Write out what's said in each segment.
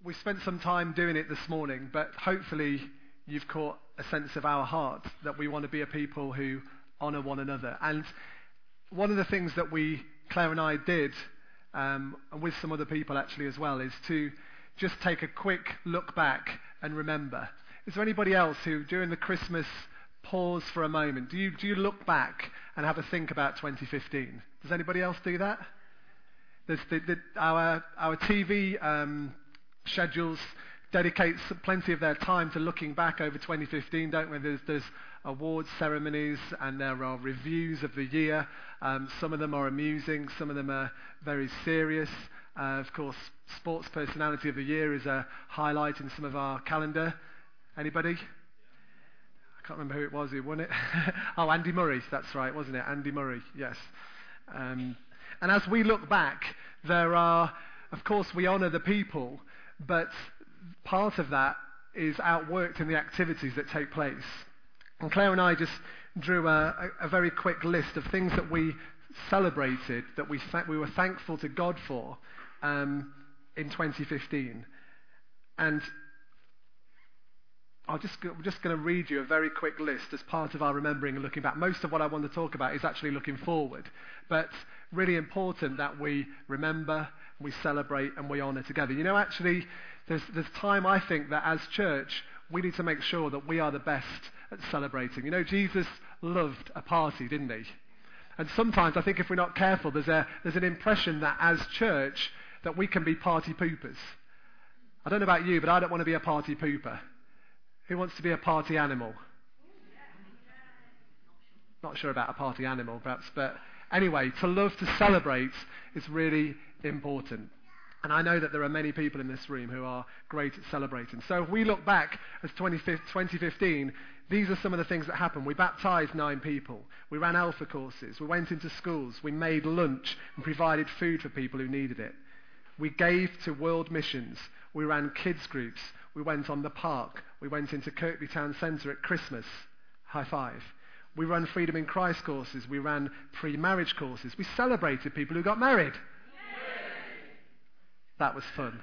We spent some time doing it this morning, but hopefully you've caught a sense of our heart that we want to be a people who honour one another. And one of the things that Claire and I did, and with some other people actually as well, is to just take a quick look back and remember. Is there anybody else who, during the Christmas pause for a moment, do you look back and have a think about 2015? Does anybody else do that? There's our TV schedules dedicates plenty of their time to looking back over 2015, don't we? There's awards ceremonies and there are reviews of the year. Some of them are amusing, some of them are very serious. Of course, Sports Personality of the Year is a highlight in some of our calendar. Anybody? I can't remember who it was who won it. Oh, Andy Murray, that's right, wasn't it? Andy Murray, yes. And as we look back, there are, of course, we honour the people, but part of that is outworked in the activities that take place. And Claire and I just drew a very quick list of things that we celebrated, that we were thankful to God for in 2015. And I'm just going to read you a very quick list as part of our remembering and looking back. Most of what I want to talk about is actually looking forward, but really important that we remember, we celebrate, and we honour together. You know, actually, there's time, I think, that as church, we need to make sure that we are the best at celebrating. You know, Jesus loved a party, didn't he? And sometimes, I think if we're not careful, there's an impression that as church, that we can be party poopers. I don't know about you, but I don't want to be a party pooper. Who wants to be a party animal? Not sure about a party animal, perhaps, but anyway, to love to celebrate is really important. And I know that there are many people in this room who are great at celebrating. So if we look back as 2015, these are some of the things that happened. We baptised 9 people. We ran alpha courses. We went into schools. We made lunch and provided food for people who needed it. We gave to world missions. We ran kids groups. We went on the park. We went into Kirkby Town Centre at Christmas. High five. We ran Freedom in Christ courses. We ran pre-marriage courses. We celebrated people who got married. That was fun.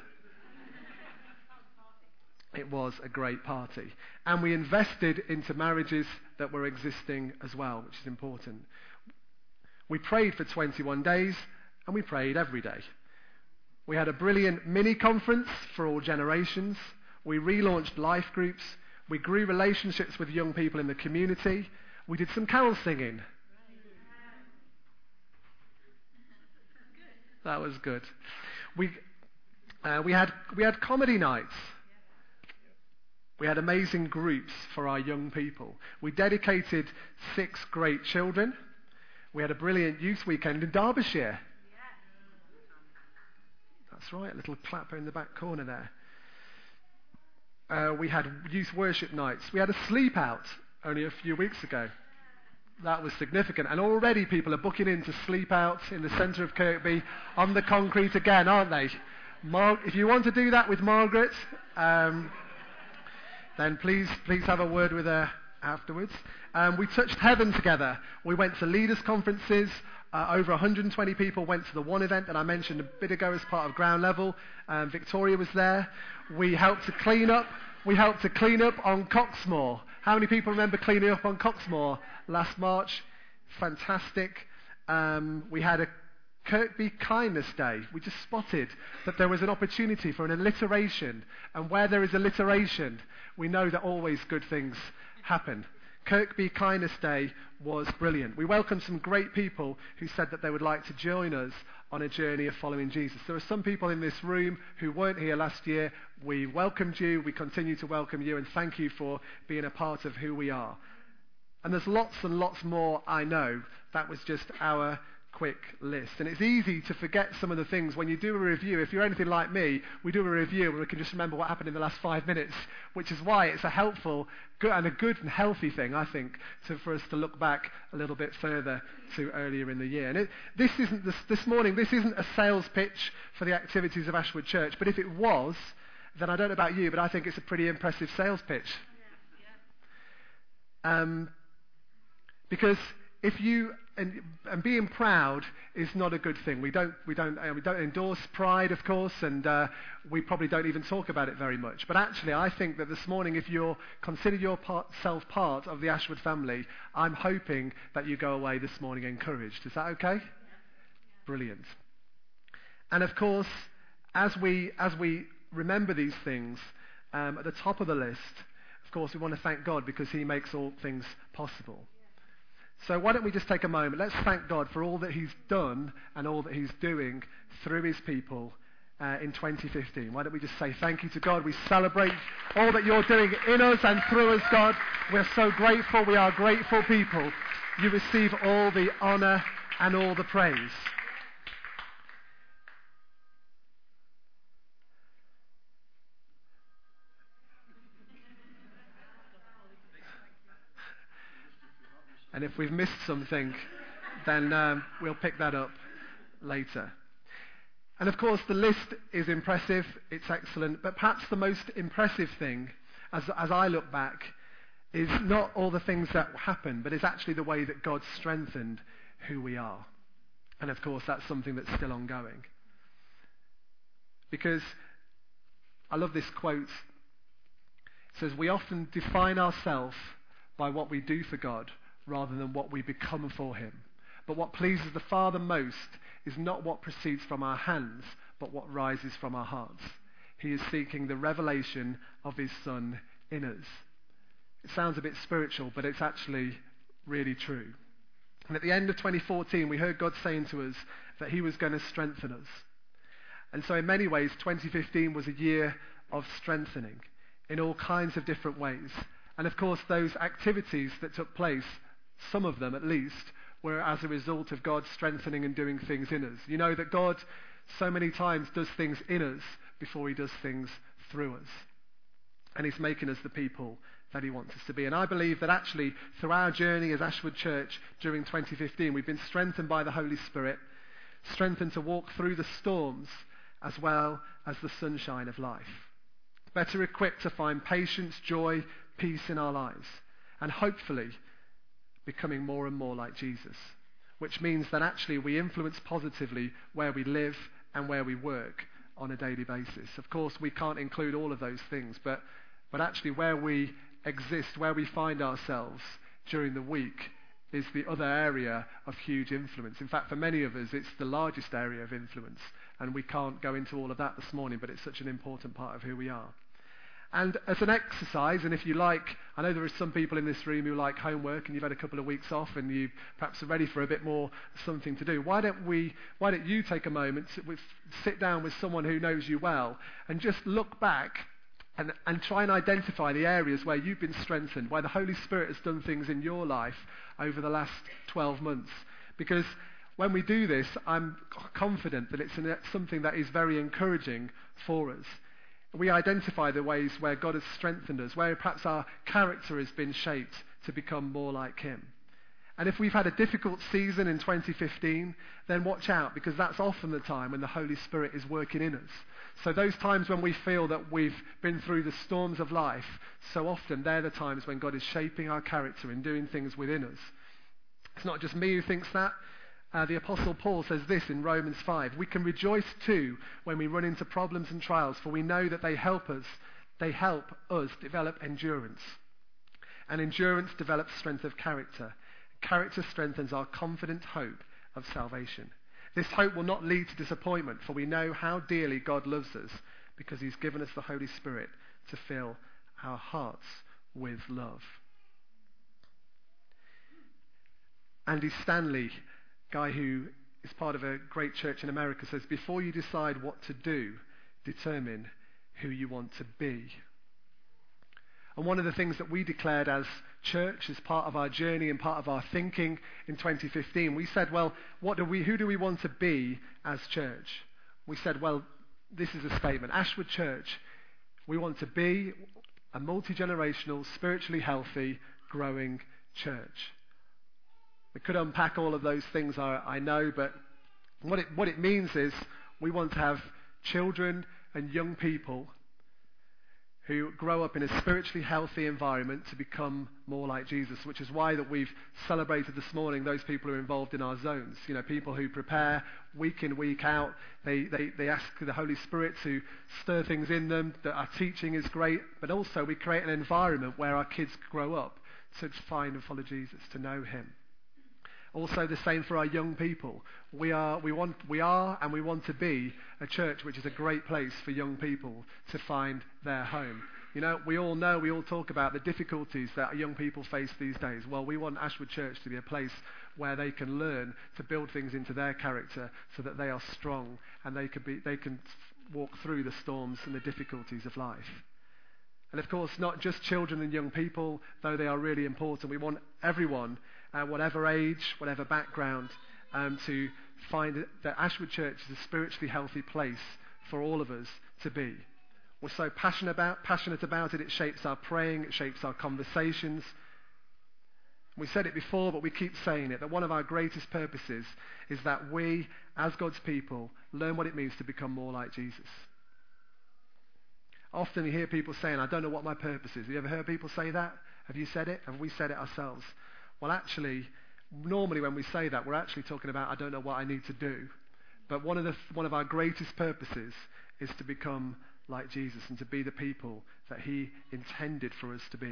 It was a great party. And we invested into marriages that were existing as well, which is important. We prayed for 21 days, and we prayed every day. We had a brilliant mini-conference for all generations. We relaunched life groups. We grew relationships with young people in the community. We did some carol singing. That was good. We had comedy nights. We had amazing groups for our young people. We dedicated 6 great children. We had a brilliant youth weekend in Derbyshire. That's right, a little clapper in the back corner there. We had youth worship nights. We had a sleep out only a few weeks ago. That was significant. And already people are booking in to sleep out in the centre of Kirkby on the concrete again, aren't they? If you want to do that with Margaret, then please have a word with her afterwards. We touched heaven together. We went to leaders' conferences. Over 120 people went to the one event that I mentioned a bit ago as part of Ground Level. Victoria was there. We helped to clean up. We helped to clean up on Coxmoor. How many people remember cleaning up on Coxmoor last March? Fantastic. We had a Kirkby Kindness Day. We just spotted that there was an opportunity for an alliteration. And where there is alliteration, we know that always good things happen. Kirkby Kindness Day was brilliant. We welcomed some great people who said that they would like to join us on a journey of following Jesus. There are some people in this room who weren't here last year. We welcomed you. We continue to welcome you, and thank you for being a part of who we are. And there's lots and lots more, I know. That was just our quick list. And it's easy to forget some of the things when you do a review. If you're anything like me, we do a review and we can just remember what happened in the last 5 minutes, which is why it's a helpful and a good and healthy thing, I think, for us to look back a little bit further to earlier in the year. And this morning, this isn't a sales pitch for the activities of Ashwood Church, but if it was, then I don't know about you, but I think it's a pretty impressive sales pitch. Because if you and being proud is not a good thing. We don't endorse pride, of course, and we probably don't even talk about it very much. But actually, I think that this morning, if you consider yourself part of the Ashwood family, I'm hoping that you go away this morning encouraged. Is that okay? Yeah. Brilliant. And of course, as we remember these things, at the top of the list, of course, we want to thank God because He makes all things possible. So why don't we just take a moment. Let's thank God for all that He's done and all that He's doing through His people in 2015. Why don't we just say thank you to God. We celebrate all that you're doing in us and through us, God. We're so grateful. We are grateful people. You receive all the honor and all the praise. And if we've missed something, then we'll pick that up later. And of course, the list is impressive, it's excellent, but perhaps the most impressive thing, as I look back, is not all the things that happened, but it's actually the way that God strengthened who we are. And of course, that's something that's still ongoing. Because I love this quote. It says, "We often define ourselves by what we do for God, rather than what we become for Him. But what pleases the Father most is not what proceeds from our hands, but what rises from our hearts. He is seeking the revelation of His Son in us." It sounds a bit spiritual, but it's actually really true. And at the end of 2014, we heard God saying to us that He was going to strengthen us. And so in many ways, 2015 was a year of strengthening in all kinds of different ways. And of course, those activities that took place, some of them at least, were as a result of God strengthening and doing things in us. You know that God so many times does things in us before He does things through us. And He's making us the people that He wants us to be. And I believe that actually through our journey as Ashwood Church during 2015, we've been strengthened by the Holy Spirit, strengthened to walk through the storms as well as the sunshine of life. Better equipped to find patience, joy, peace in our lives. And hopefully becoming more and more like Jesus, which means that actually we influence positively where we live and where we work on a daily basis. Of course, we can't include all of those things, but actually where we exist, where we find ourselves during the week is the other area of huge influence. In fact, for many of us, it's the largest area of influence, and we can't go into all of that this morning, but it's such an important part of who we are. And as an exercise, and if you like, I know there are some people in this room who like homework and you've had a couple of weeks off and you perhaps are ready for a bit more something to do. Why don't you take a moment, sit down with someone who knows you well and just look back and try and identify the areas where you've been strengthened, where the Holy Spirit has done things in your life over the last 12 months. Because when we do this, I'm confident that it's something that is very encouraging for us. We identify the ways where God has strengthened us, where perhaps our character has been shaped to become more like Him. And if we've had a difficult season in 2015, then watch out, because that's often the time when the Holy Spirit is working in us. So those times when we feel that we've been through the storms of life, so often they're the times when God is shaping our character and doing things within us. It's not just me who thinks that. The Apostle Paul says this in Romans 5. "We can rejoice too when we run into problems and trials, for we know that they help us develop endurance. And endurance develops strength of character. Character strengthens our confident hope of salvation. This hope will not lead to disappointment, for we know how dearly God loves us, because He's given us the Holy Spirit to fill our hearts with love." Andy Stanley, guy who is part of a great church in America, says, "Before you decide what to do, determine who you want to be." And one of the things that we declared as church, as part of our journey and part of our thinking in 2015, we said, well, who do we want to be as church? We said, well, this is a statement. Ashwood Church, we want to be a multi-generational, spiritually healthy, growing church. We could unpack all of those things, I know, but what it means is we want to have children and young people who grow up in a spiritually healthy environment to become more like Jesus, which is why that we've celebrated this morning those people who are involved in our zones. You know, people who prepare week in, week out. They ask the Holy Spirit to stir things in them, that our teaching is great, but also we create an environment where our kids grow up to find and follow Jesus, to know him. Also the same for our young people. We are and we want to be a church which is a great place for young people to find their home. You know, we all talk about the difficulties that young people face these days. Well, we want Ashwood Church to be a place where they can learn to build things into their character so that they are strong and they can walk through the storms and the difficulties of life. And of course, not just children and young people, though they are really important. We want everyone, whatever age, whatever background, to find that Ashwood Church is a spiritually healthy place for all of us to be. We're so passionate about it. It shapes our praying. It shapes our conversations. We said it before, but we keep saying it, that one of our greatest purposes is that we, as God's people, learn what it means to become more like Jesus. Often you hear people saying, I don't know what my purpose is. Have you ever heard people say that? Have you said it? Have we said it ourselves? Well, actually, normally when we say that, we're actually talking about, I don't know what I need to do. But one of our greatest purposes is to become like Jesus and to be the people that he intended for us to be.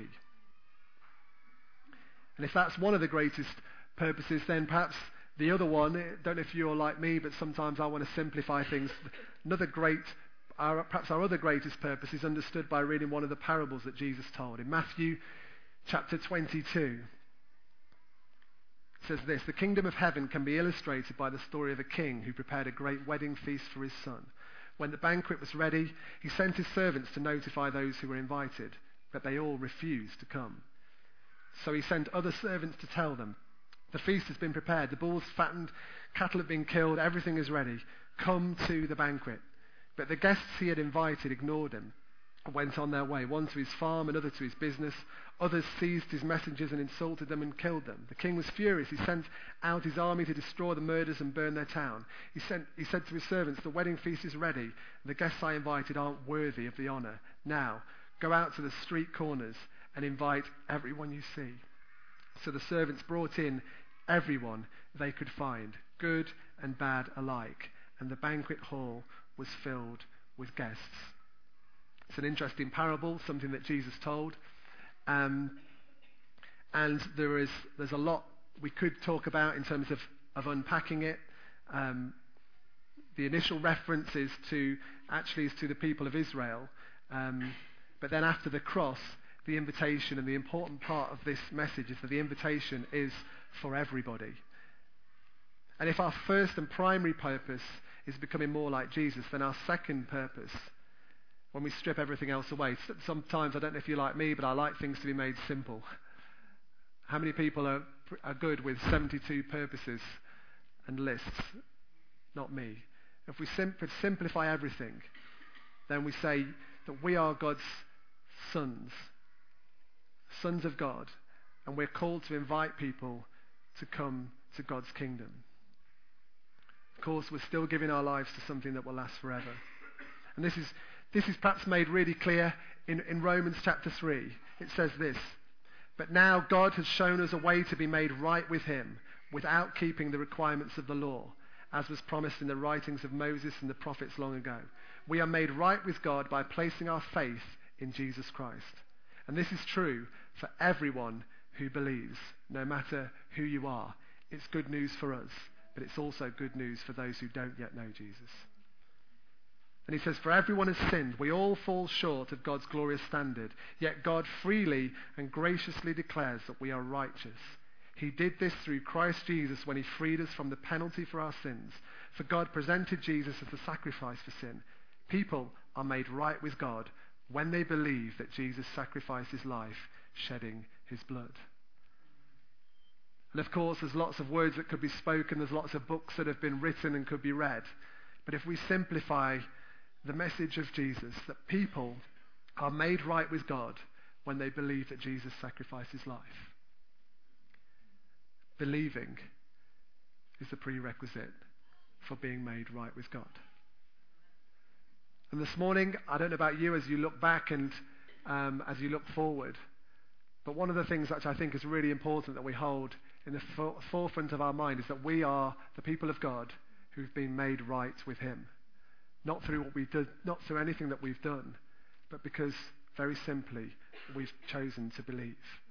And if that's one of the greatest purposes, then perhaps the other one, I don't know if you're like me, but sometimes I want to simplify things. Perhaps our other greatest purpose is understood by reading one of the parables that Jesus told. In Matthew chapter 22, it says this: the kingdom of heaven can be illustrated by the story of a king who prepared a great wedding feast for his son. When the banquet was ready, he sent his servants to notify those who were invited, but they all refused to come. So he sent other servants to tell them, the feast has been prepared, the bulls fattened, cattle have been killed, everything is ready. Come to the banquet. But the guests he had invited ignored him and went on their way, one to his farm, another to his business. Others seized his messengers and insulted them and killed them. The king was furious. He sent out his army to destroy the murderers and burn their town. He said to his servants, the wedding feast is ready. The guests I invited aren't worthy of the honor. Now, go out to the street corners and invite everyone you see. So the servants brought in everyone they could find, good and bad alike, and the banquet hall was filled with guests. It's an interesting parable, something that Jesus told. And there's a lot we could talk about in terms of unpacking it. The initial reference is to the people of Israel. But then after the cross, the invitation, and the important part of this message is that the invitation is for everybody. And if our first and primary purpose is becoming more like Jesus, then our second purpose, when we strip everything else away, sometimes, I don't know if you're like me, but I like things to be made simple. How many people are good with 72 purposes and lists? Not me. If we simplify everything, then we say that we are God's sons of God, and we're called to invite people to come to God's kingdom. Of course, we're still giving our lives to something that will last forever. And this is perhaps made really clear in Romans chapter 3. It says this: but now God has shown us a way to be made right with him without keeping the requirements of the law, as was promised in the writings of Moses and the prophets long ago. We are made right with God by placing our faith in Jesus Christ. And this is true for everyone who believes, no matter who you are. It's good news for us, but it's also good news for those who don't yet know Jesus. And he says, for everyone has sinned. We all fall short of God's glorious standard. Yet God freely and graciously declares that we are righteous. He did this through Christ Jesus when he freed us from the penalty for our sins. For God presented Jesus as the sacrifice for sin. People are made right with God when they believe that Jesus sacrificed his life, shedding his blood. And of course, there's lots of words that could be spoken. There's lots of books that have been written and could be read. But if we simplify the message of Jesus, that people are made right with God when they believe that Jesus sacrificed his life. Believing is the prerequisite for being made right with God. And this morning, I don't know about you, as you look back and as you look forward. But one of the things that I think is really important that we hold in the forefront of our mind is that we are the people of God who've been made right with him. Not through what we did, not through anything that we've done, but because, very simply, we've chosen to believe.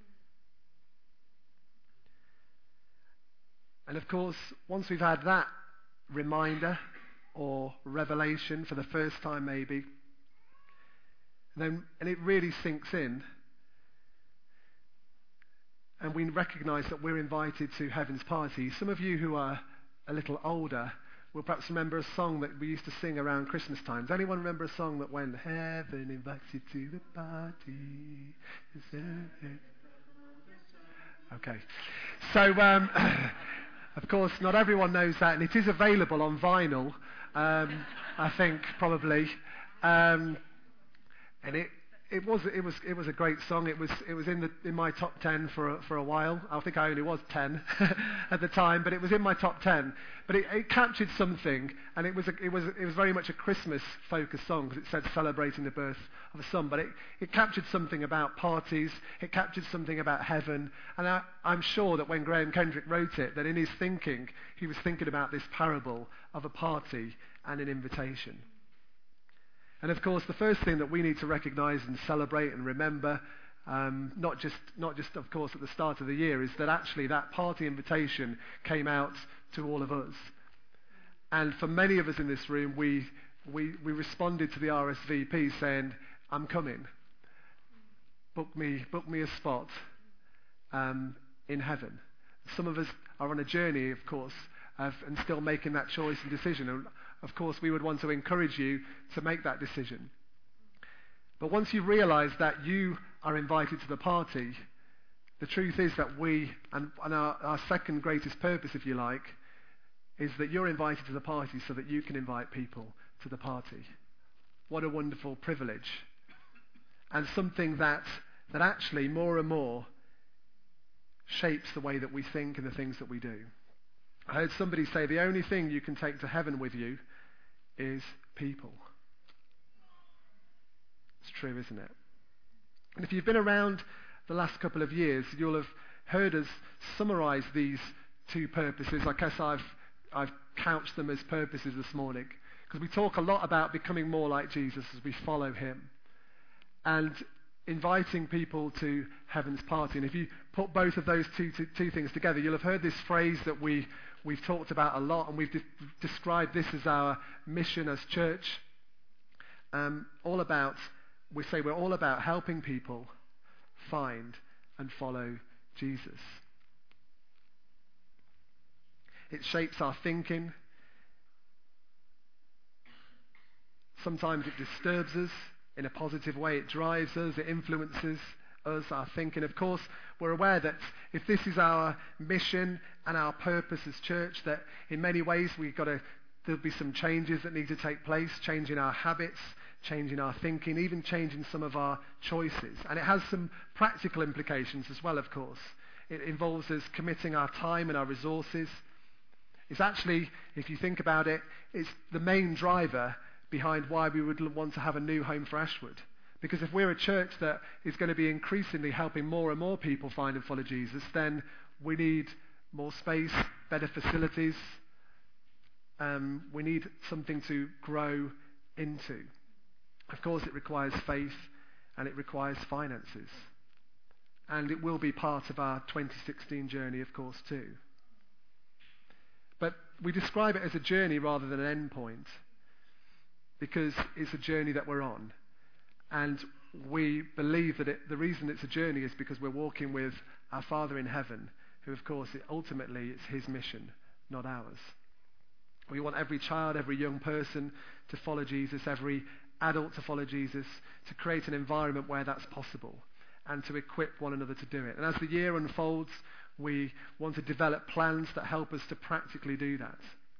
And of course, once we've had that reminder or revelation for the first time maybe, and it really sinks in, and we recognise that we're invited to heaven's party. Some of you who are a little older will perhaps remember a song that we used to sing around Christmas time. Does anyone remember a song that went, "Heaven invites you to the party"? Okay. So, of course, not everyone knows that, and it is available on vinyl, I think, probably. And it was a great song. It was in my top 10 for a while. I think I only was 10 at the time, but it was in my top 10. But it captured something, and it was very much a Christmas-focused song because it said celebrating the birth of a son. But it captured something about parties. It captured something about heaven. And I'm sure that when Graham Kendrick wrote it, that in his thinking, he was thinking about this parable of a party and an invitation. And of course, the first thing that we need to recognise and celebrate and remember, not just of course at the start of the year, is that actually that party invitation came out to all of us. And for many of us in this room, we responded to the RSVP saying, "I'm coming. Book me a spot in heaven." Some of us are on a journey, of course, and still making that choice and decision. And of course, we would want to encourage you to make that decision. But once you realise that you are invited to the party, the truth is that and our second greatest purpose, if you like, is that you're invited to the party so that you can invite people to the party. What a wonderful privilege. And something that actually more and more shapes the way that we think and the things that we do. I heard somebody say the only thing you can take to heaven with you is people. It's true, isn't it? And if you've been around the last couple of years, you'll have heard us summarise these two purposes. I guess I've couched them as purposes this morning, because we talk a lot about becoming more like Jesus as we follow him, and inviting people to heaven's party. And if you put both of those two things together, you'll have heard this phrase that we've talked about a lot, and we've described this as our mission as church. We say we're all about helping people find and follow Jesus. It shapes our thinking. Sometimes it disturbs us in a positive way. It drives us, it influences us, our thinking. Of course, we're aware that if this is our mission and our purpose as church, that in many ways there'll be some changes that need to take place, changing our habits, changing our thinking, even changing some of our choices. And it has some practical implications as well, of course. It involves us committing our time and our resources. It's actually, if you think about it, it's the main driver behind why we would want to have a new home for Ashwood. Because if we're a church that is going to be increasingly helping more and more people find and follow Jesus, then we need more space, better facilities. We need something to grow into. Of course, it requires faith and it requires finances. And it will be part of our 2016 journey, of course, too. But we describe it as a journey rather than an end point, because it's a journey that we're on. And we believe that the reason it's a journey is because we're walking with our Father in heaven, who, of course, ultimately it's his mission, not ours. We want every child, every young person to follow Jesus, every adult to follow Jesus, to create an environment where that's possible and to equip one another to do it. And as the year unfolds, we want to develop plans that help us to practically do that.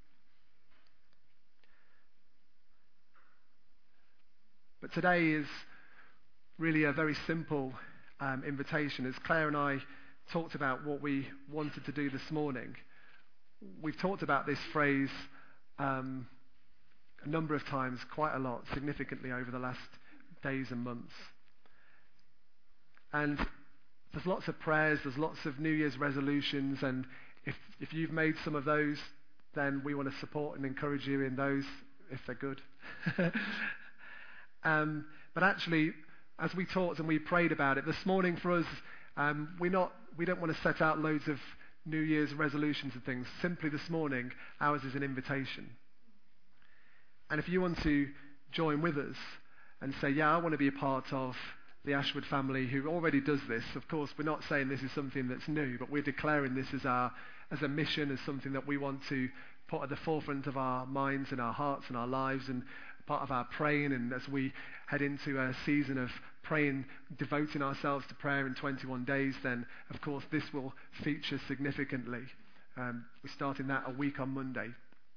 But today is really a very simple invitation. As Claire and I talked about what we wanted to do this morning, we've talked about this phrase a number of times, quite a lot, significantly over the last days and months. And there's lots of prayers, there's lots of New Year's resolutions, and if you've made some of those, then we want to support and encourage you in those if they're good. But actually, as we talked and we prayed about it, this morning for us, we don't want to set out loads of New Year's resolutions and things. Simply this morning, ours is an invitation. And if you want to join with us and say, yeah, I want to be a part of the Ashwood family who already does this. Of course, we're not saying this is something that's new, but we're declaring this as a mission, as something that we want to put at the forefront of our minds and our hearts and our lives, and part of our praying. And as we head into a season of praying, devoting ourselves to prayer in 21 days, then of course this will feature significantly. We're starting that a week on Monday.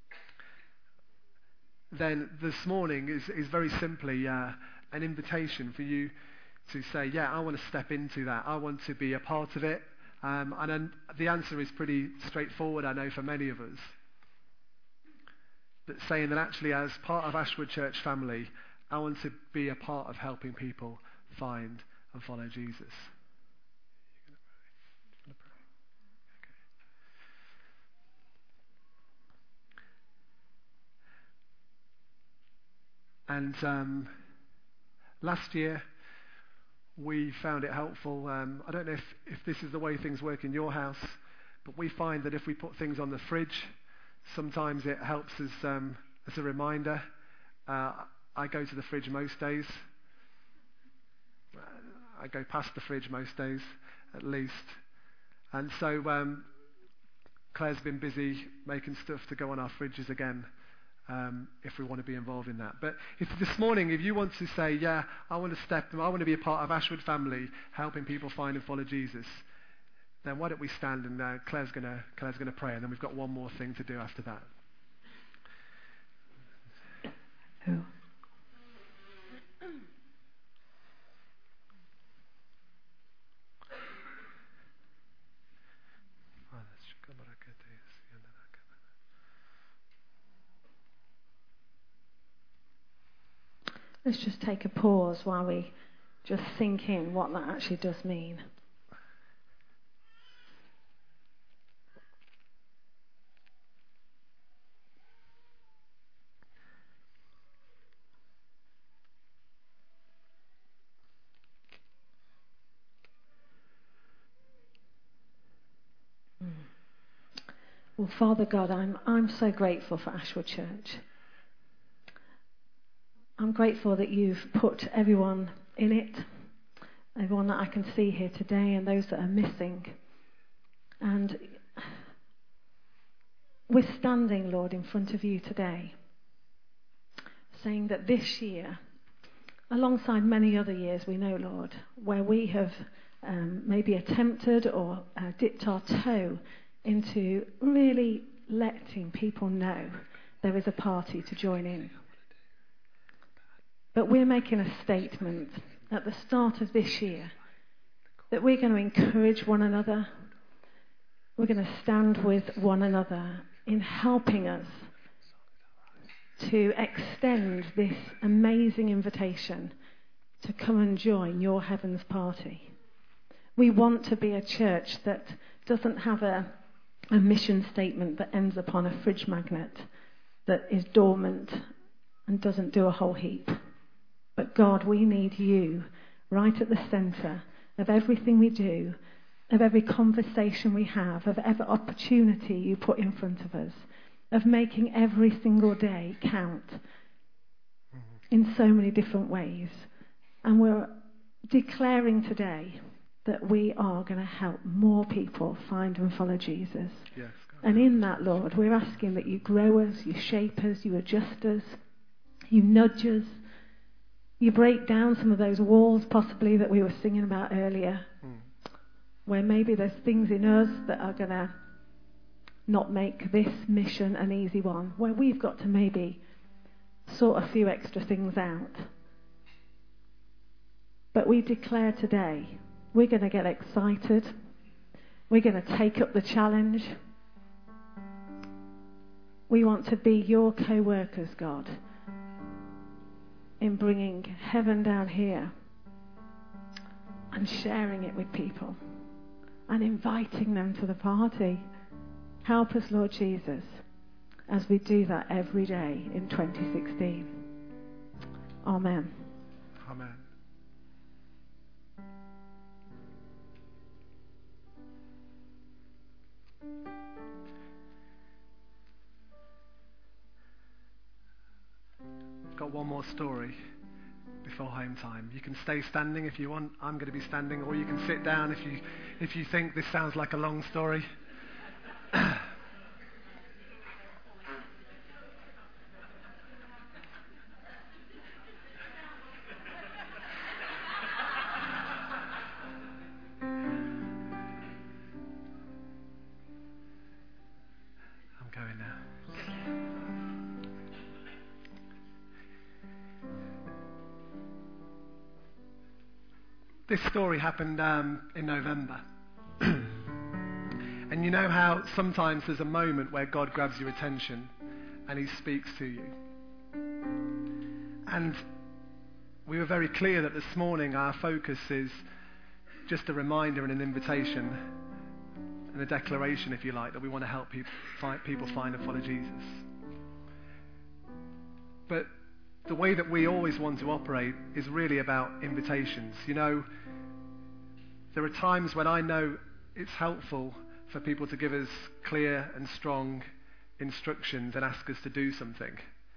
Then this morning is very simply an invitation for you to say, yeah, I want to step into that. I want to be a part of it. And then the answer is pretty straightforward, I know, for many of us. But saying that actually, as part of Ashwood Church family, I want to be a part of helping people find and follow Jesus. And last year, we found it helpful. I don't know if this is the way things work in your house, but we find that if we put things on the fridge, sometimes it helps us as a reminder. I go to the fridge most days. I go past the fridge most days, at least. And so Claire's been busy making stuff to go on our fridges again, if we want to be involved in that. But if this morning, if you want to say, yeah, I want to be a part of Ashwood family, helping people find and follow Jesus, then why don't we stand, and Claire's going to pray, and then we've got one more thing to do after that. Oh. Let's just take a pause while we just think in what that actually does mean. Well, Father God, I'm so grateful for Ashwood Church. I'm grateful that you've put everyone in it, everyone that I can see here today and those that are missing. And we're standing, Lord, in front of you today, saying that this year, alongside many other years we know, Lord, where we have maybe attempted or dipped our toe into really letting people know there is a party to join in. But we're making a statement at the start of this year that we're going to encourage one another. We're going to stand with one another in helping us to extend this amazing invitation to come and join your heaven's party. We want to be a church that doesn't have a mission statement that ends upon a fridge magnet that is dormant and doesn't do a whole heap. But God, we need you right at the centre of everything we do, of every conversation we have, of every opportunity you put in front of us, of making every single day count in so many different ways. And we're declaring today that we are going to help more people find and follow Jesus. Yes, and in that, Lord, we're asking that you grow us, you shape us, you adjust us, you nudge us, you break down some of those walls possibly that we were singing about earlier, where maybe there's things in us that are going to not make this mission an easy one, where we've got to maybe sort a few extra things out. But we declare today, we're going to get excited. We're going to take up the challenge. We want to be your co-workers, God, in bringing heaven down here and sharing it with people and inviting them to the party. Help us, Lord Jesus, as we do that every day in 2016. Amen. Amen. Got one more story before home time. You can stay standing if you want. I'm going to be standing, or you can sit down if you think this sounds like a long story. I'm going now. This story happened in November. And you know how sometimes there's a moment where God grabs your attention and he speaks to you. And we were very clear that this morning our focus is just a reminder and an invitation and a declaration, if you like, that we want to help people find and follow Jesus. But the way that we always want to operate is really about invitations. You know, there are times when I know it's helpful for people to give us clear and strong instructions and ask us to do something.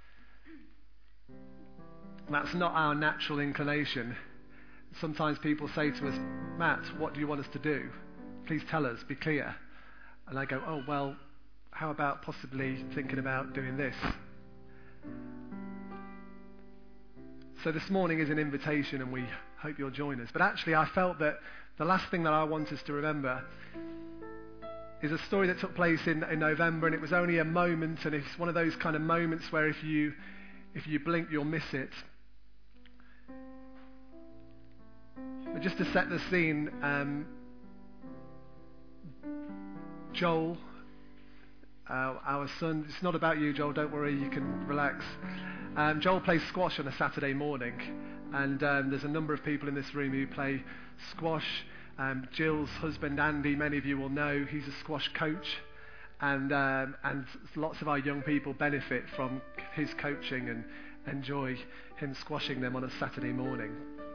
That's not our natural inclination. Sometimes people say to us, Matt, what do you want us to do? Please tell us, be clear. And I go, oh, well, how about possibly thinking about doing this? So this morning is an invitation and we hope you'll join us. But actually I felt that the last thing that I want us to remember is a story that took place in November, and it was only a moment, and it's one of those kind of moments where if you blink you'll miss it. But just to set the scene, Joel, our son, it's not about you, Joel, don't worry, you can relax. Joel plays squash on a Saturday morning, and there's a number of people in this room who play squash. Jill's husband Andy, many of you will know, he's a squash coach, and lots of our young people benefit from his coaching and enjoy him squashing them on a Saturday morning.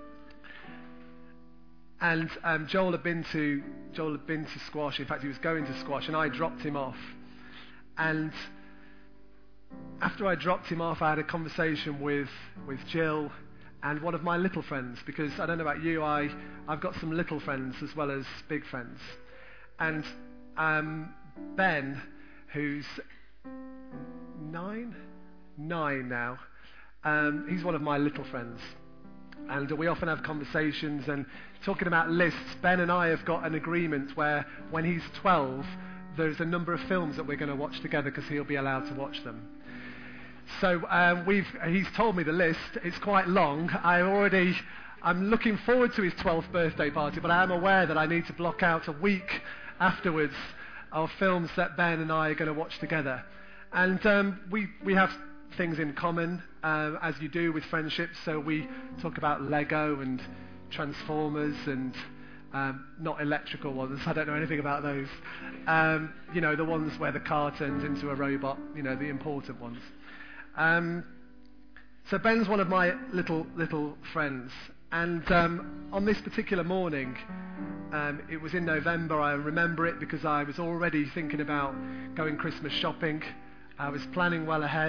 And Joel had been to squash. In fact, he was going to squash, and I dropped him off. And after I dropped him off, I had a conversation with Jill and one of my little friends, because I don't know about you, I've got some little friends as well as big friends. And Ben, who's nine now, he's one of my little friends. And we often have conversations, and talking about lists, Ben and I have got an agreement where when he's 12, there's a number of films that we're going to watch together because he'll be allowed to watch them. So he's told me the list. It's quite long. I'm looking forward to his 12th birthday party, but I am aware that I need to block out a week afterwards of films that Ben and I are going to watch together. And we have things in common, as you do with friendships. So we talk about Lego and Transformers and not electrical ones. I don't know anything about those. The ones where the car turns into a robot, the important ones. So Ben's one of my little friends, and on this particular morning, it was in November. I remember it because I was already thinking about going Christmas shopping. I was planning well ahead.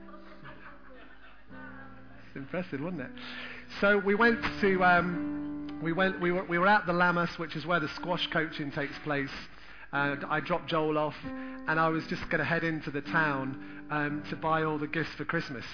It's impressive, wasn't it? So we went to we were at the Lammas, which is where the squash coaching takes place. I dropped Joel off, and I was just going to head into the town to buy all the gifts for Christmas.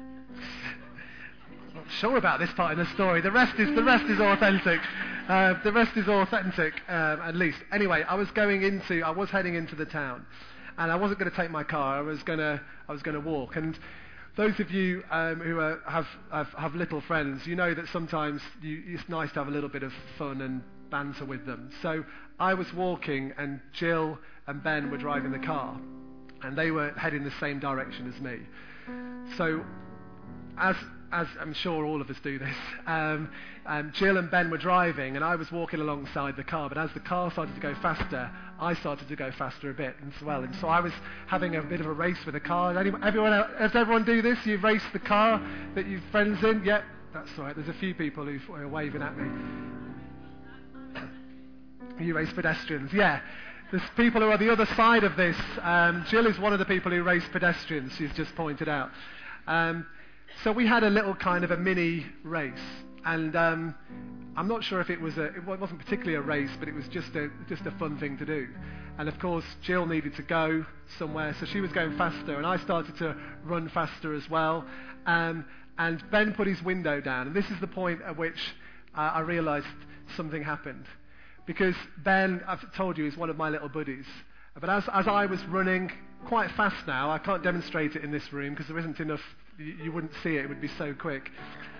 Not sure about this part in the story. The rest is authentic. The rest is authentic, at least. Anyway, I was heading into the town, and I wasn't going to take my car. I was going to walk. And those of you who have little friends, you know that sometimes it's nice to have a little bit of fun and banter with them. So I was walking, and Jill and Ben were driving the car, and they were heading the same direction as me. So as I'm sure all of us do this, Jill and Ben were driving, and I was walking alongside the car, but as the car started to go faster, I started to go faster a bit as well. And so I was having a bit of a race with the car. Does everyone do this? You race the car that you've friends in? Yep, that's right. There's a few people who are waving at me. You race pedestrians, yeah. There's people who are the other side of this. Jill is one of the people who race pedestrians, she's just pointed out. So we had a little kind of a mini race, and I'm not sure if it wasn't particularly a race, but it was just a fun thing to do. And of course, Jill needed to go somewhere, so she was going faster, and I started to run faster as well. And Ben put his window down, and this is the point at which I realised something happened. Because Ben, I've told you, is one of my little buddies. But as I was running quite fast now, I can't demonstrate it in this room because there isn't enough, you wouldn't see it would be so quick.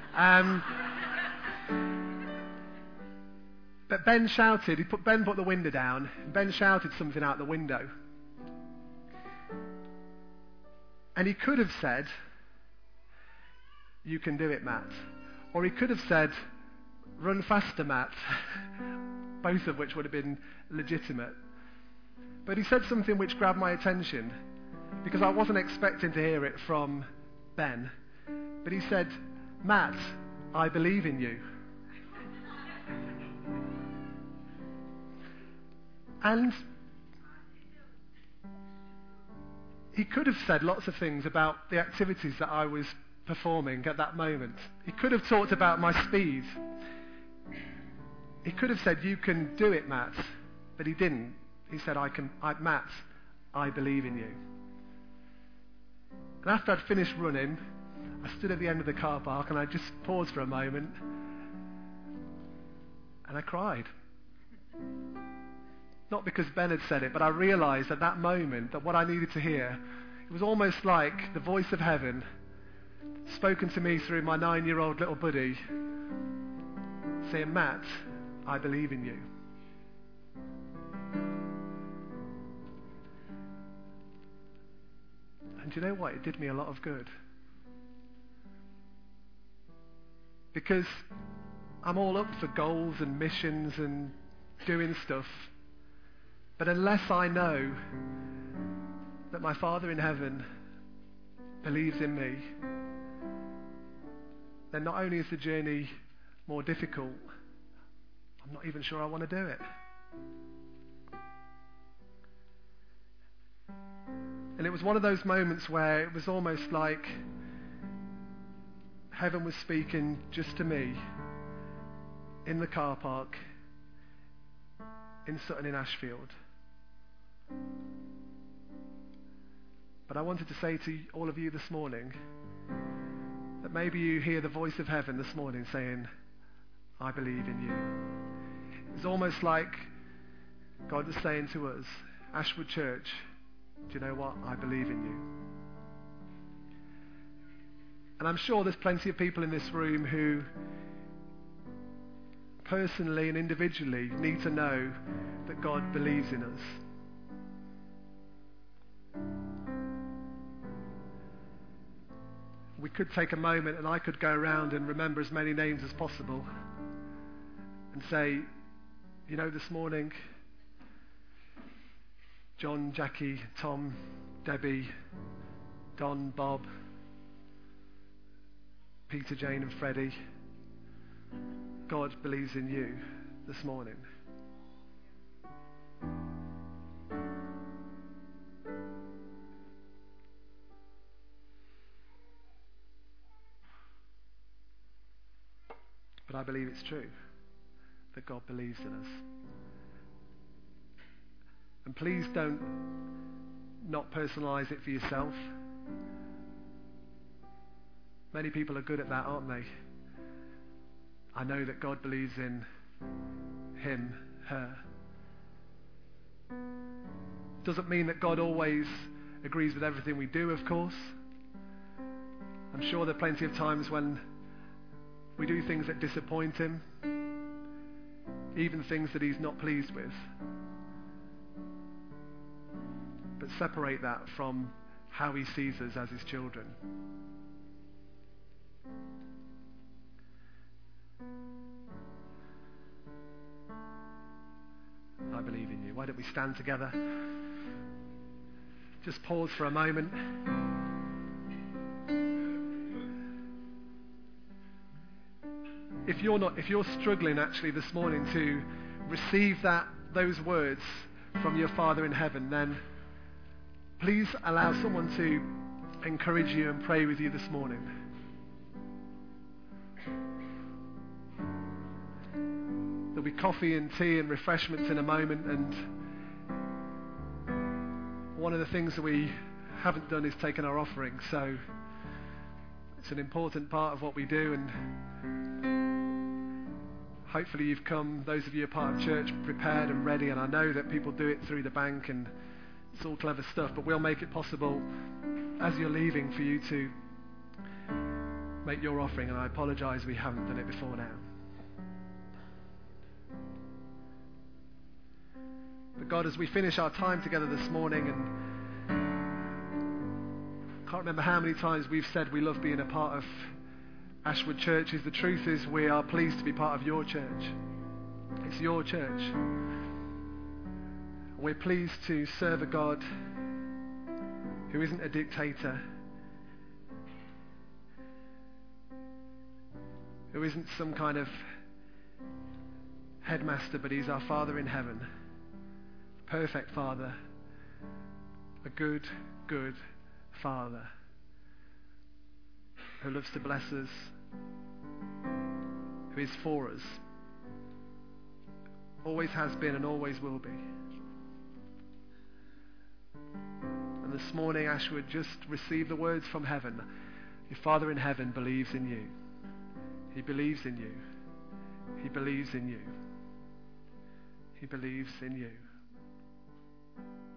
But Ben shouted, Ben put the window down, and Ben shouted something out the window. And he could have said, "You can do it, Matt." Or he could have said, "Run faster, Matt." Both of which would have been legitimate. But he said something which grabbed my attention, because I wasn't expecting to hear it from Ben. But he said, "Matt, I believe in you." And he could have said lots of things about the activities that I was performing at that moment. He could have talked about my speed. He could have said, "You can do it, Matt," but he didn't. He said, "Matt, I believe in you." And after I'd finished running, I stood at the end of the car park and I just paused for a moment and I cried. Not because Ben had said it, but I realised at that moment that what I needed to hear, it was almost like the voice of heaven spoken to me through my 9-year-old little buddy saying, "Matt, I believe in you." And do you know what? It did me a lot of good. Because I'm all up for goals and missions and doing stuff. But unless I know that my Father in heaven believes in me, then not only is the journey more difficult, I'm not even sure I want to do it. And it was one of those moments where it was almost like heaven was speaking just to me in the car park in Sutton in Ashfield. But I wanted to say to all of you this morning that maybe you hear the voice of heaven this morning saying, "I believe in you." It's almost like God was saying to us, Ashwood Church, "Do you know what? I believe in you." And I'm sure there's plenty of people in this room who personally and individually need to know that God believes in us. We could take a moment and I could go around and remember as many names as possible and say, you know, this morning, John, Jackie, Tom, Debbie, Don, Bob, Peter, Jane and Freddie, God believes in you this morning. But I believe it's true that God believes in us. And please don't not personalise it for yourself. Many people are good at that, aren't they? I know that God believes in him, her. Doesn't mean that God always agrees with everything we do, of course. I'm sure there are plenty of times when we do things that disappoint him, even things that he's not pleased with. But separate that from how he sees us as his children. I believe in you. Why don't we stand together? Just pause for a moment. If you're struggling actually this morning to receive those words from your Father in heaven, then please allow someone to encourage you and pray with you this morning. There'll be coffee and tea and refreshments in a moment, and one of the things that we haven't done is taken our offering, so it's an important part of what we do, and hopefully you've come, those of you who are part of church, prepared and ready, and I know that people do it through the bank and it's all clever stuff, but we'll make it possible as you're leaving for you to make your offering, and I apologise we haven't done it before now. But God, as we finish our time together this morning, and I can't remember how many times we've said we love being a part of Ashwood Churches, the truth is we are pleased to be part of your church. It's your church. We're pleased to serve a God who isn't a dictator, who isn't some kind of headmaster, but he's our Father in heaven, a perfect Father, a good, good Father who loves to bless us, who is for us, always has been and always will be. And this morning, Ashwood, just receive the words from heaven. Your Father in heaven believes in you. He believes in you. He believes in you. He believes in you.